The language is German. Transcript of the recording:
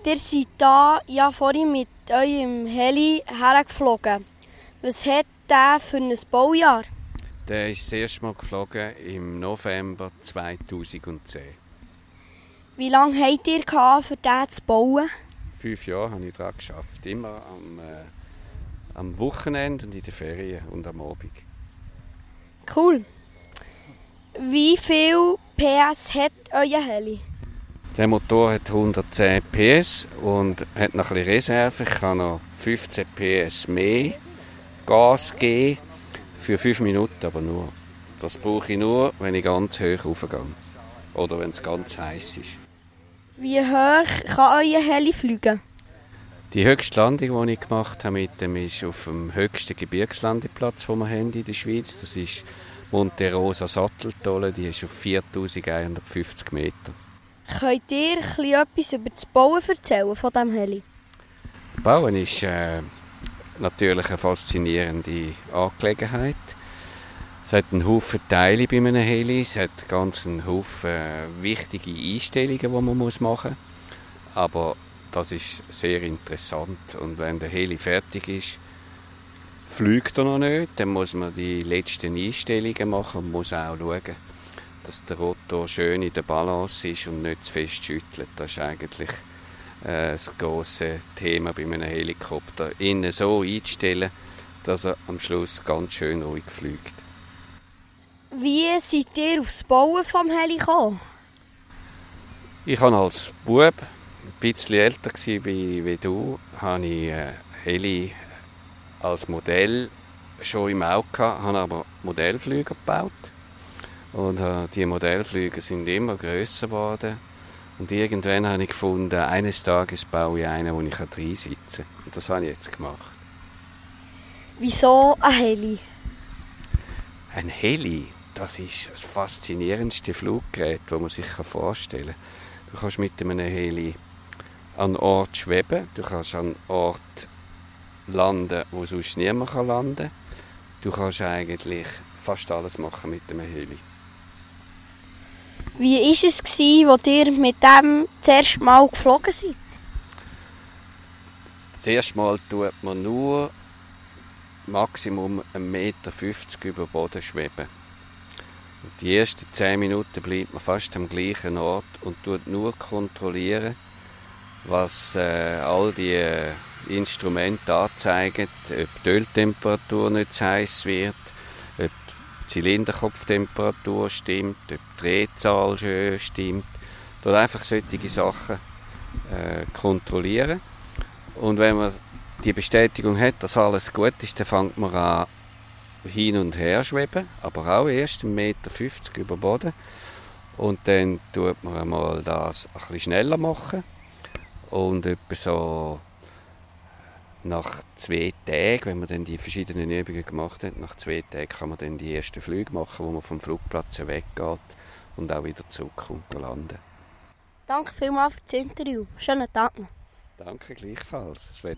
Ihr seid da ja vorhin mit eurem Heli hergeflogen. Was hat der für ein Baujahr? Der ist das erste Mal geflogen im November 2010. Wie lange habt ihr gehabt, für den zu bauen? 5 Jahre habe ich daran gearbeitet. Immer am Wochenende und in den Ferien und am Abend. Cool. Wie viel PS hat euer Heli? Der Motor hat 110 PS und hat noch ein bisschen Reserve. Ich kann noch 15 PS mehr Gas geben, für 5 Minuten aber nur. Das brauche ich nur, wenn ich ganz hoch raufgehe oder wenn es ganz heiß ist. Wie hoch kann euer Heli fliegen? Die höchste Landung, die ich gemacht habe mit dem, ist auf dem höchsten Gebirgslandeplatz, den wir haben in der Schweiz. Das ist Monte Rosa Satteltolle, die ist auf 4150 Meter. Könnt ihr etwas über das Bauen erzählen von diesem Heli? Bauen ist natürlich eine faszinierende Angelegenheit. Es hat einen Haufen Teile bei einem Heli, es hat ganz einen Haufen wichtige Einstellungen, die man machen muss. Aber das ist sehr interessant. Und wenn der Heli fertig ist, fliegt er noch nicht. Dann muss man die letzten Einstellungen machen und muss auch schauen, dass der Rotor schön in der Balance ist und nicht zu fest schüttelt. Das ist eigentlich das grosse Thema bei einem Helikopter. Ihn so einzustellen, dass er am Schluss ganz schön ruhig fliegt. Wie seid ihr aufs Bauen des Heli gekommen? Ich war als Bub, ein bisschen älter wie du, habe ich Heli als Modell schon im Auge gehabt, habe aber Modellflüge gebaut. Und die Modellflüge sind immer grösser geworden. Und irgendwann habe ich gefunden, eines Tages baue ich einen, wo ich reinsitzen kann. Und das habe ich jetzt gemacht. Wieso ein Heli? Ein Heli, das ist das faszinierendste Fluggerät, das man sich vorstellen kann. Du kannst mit einem Heli an Ort schweben, du kannst an Ort landen, wo sonst niemand landen kann. Du kannst eigentlich fast alles machen mit dem Heli. Wie war es, als ihr mit dem das erste Mal geflogen seid? Das erste Mal tut man nur Maximum 1,50 Meter über Boden schweben. Und die ersten 10 Minuten bleibt man fast am gleichen Ort und tut nur kontrollieren, was all die Instrumente anzeigen, ob die Öltemperatur nicht zu heiß wird, ob die Zylinderkopftemperatur stimmt, ob die Drehzahl schön stimmt. Dort einfach solche Sachen kontrollieren. Und wenn man die Bestätigung hat, dass alles gut ist, dann fängt man an hin und her schweben, aber auch erst 1,50 Meter über Boden. Und dann tut man einmal das ein bisschen schneller machen. Und etwa so nach 2 Tagen, wenn man dann die verschiedenen Übungen gemacht hat, nach 2 Tagen kann man dann die ersten Flüge machen, wo man vom Flugplatz weggeht und auch wieder zurückkommt und landen. Danke vielmals für das Interview. Schönen Tag noch. Danke gleichfalls.